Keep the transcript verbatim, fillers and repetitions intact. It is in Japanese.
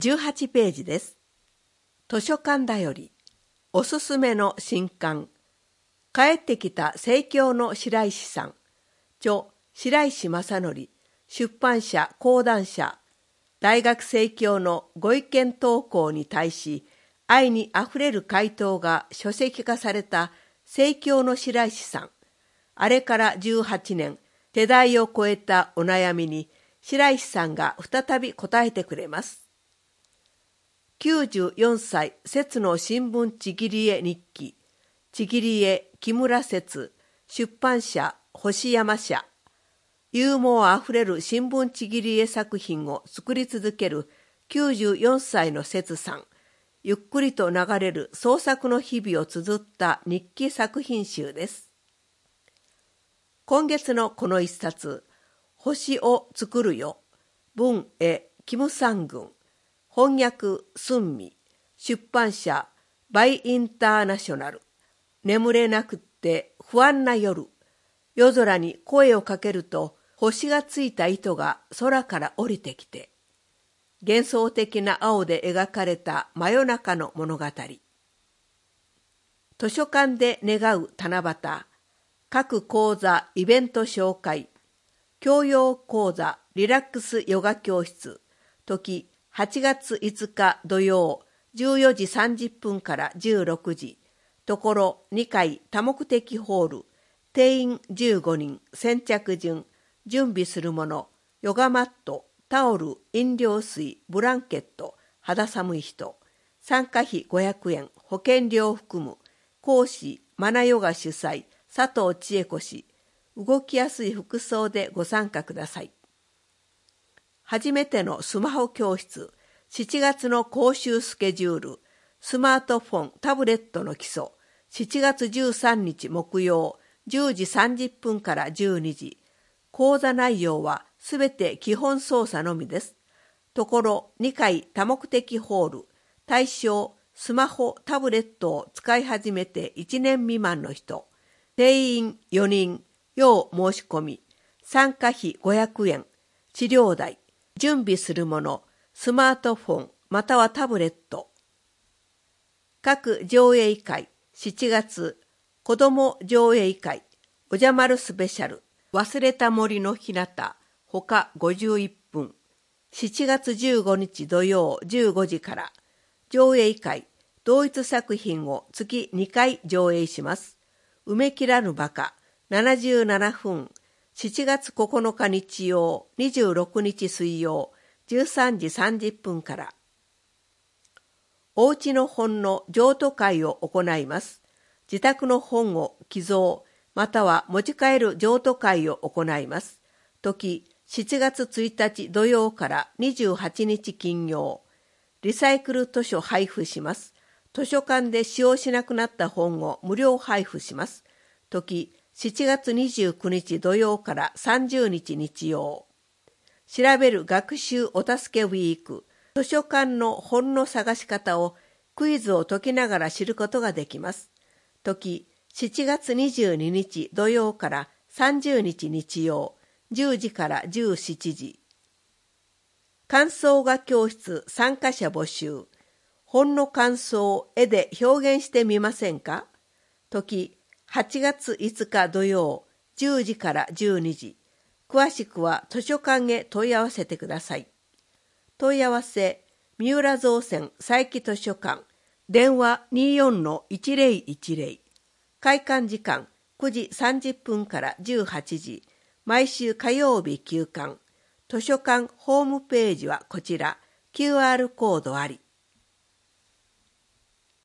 じゅうはちページです。図書館だより、おすすめの新刊、帰ってきた盛況の白石さん、著白石正則、出版社講談社、大学生協のご意見投稿に対し、愛にあふれる回答が書籍化された盛況の白石さん。あれからじゅうはちねん、世代を超えたお悩みに白石さんが再び答えてくれます。きゅうじゅうよんさい節の新聞ちぎり絵日記、ちぎり絵木村節、出版社星山社。ユーモアあふれる新聞ちぎり絵作品を作り続けるきゅうじゅうよんさいの節さん。ゆっくりと流れる創作の日々を綴った日記作品集です。今月のこの一冊、星を作るよ。文絵キムサン軍。翻訳スンミ。出版社バイインターナショナル。眠れなくって不安な夜。夜空に声をかけると星がついた糸が空から降りてきて。幻想的な青で描かれた真夜中の物語。図書館で願う七夕。各講座イベント紹介。教養講座リラックスヨガ教室。時はちがついつか土曜じゅうよじさんじゅっぷんからじゅうろくじ。ところにかい多目的ホール。定員じゅうごにん。先着順。準備するもの。ヨガマット。タオル、飲料水、ブランケット。肌寒い人。参加費ごひゃくえん。保険料含む。講師マナヨガ主催佐藤千恵子氏。動きやすい服装でご参加ください。初めてのスマホ教室、しちがつの講習スケジュール、スマートフォン、タブレットの基礎、しちがつじゅうさんにち木曜、じゅうじさんじゅっぷんからじゅうにじ。講座内容はすべて基本操作のみです。ところにかい多目的ホール、対象、スマホ、タブレットを使い始めていちねん未満の人、定員よにん、要申し込み、参加費ごひゃくえん、治療代、準備するもの、スマートフォンまたはタブレット。各上映会、しちがつ、子ども上映会、おじゃまるスペシャル、忘れた森のひなた、ほかごじゅういっぷん。しちがつじゅうごにち土曜じゅうごじから、上映会、同一作品を月にかい上映します。埋め切らぬバカ、ななじゅうななふん。しちがつここのか日曜、にじゅうろくにち水曜、じゅうさんじさんじゅっぷんから。おうちの本の譲渡会を行います。自宅の本を寄贈、または持ち帰る譲渡会を行います。時、しちがつついたち土曜からにじゅうはちにち金曜。リサイクル図書配布します。図書館で使用しなくなった本を無料配布します。時、しちがつにじゅうくにち土曜からさんじゅうにち日曜。調べる学習お助けウィーク。図書館の本の探し方をクイズを解きながら知ることができます。時、しちがつにじゅうににち土曜からさんじゅうにち日曜、じゅうじからじゅうしちじ。感想画教室参加者募集。本の感想を絵で表現してみませんか？時、はちがついつか土曜、じゅうじからじゅうにじ。詳しくは図書館へ問い合わせてください。問い合わせ、三浦造船佐伯図書館、電話 にじゅうよんのいちぜろいちぜろ。開館時間くじさんじゅっぷんからじゅうはちじ。毎週火曜日休館。図書館ホームページはこちら、キューアール コードあり。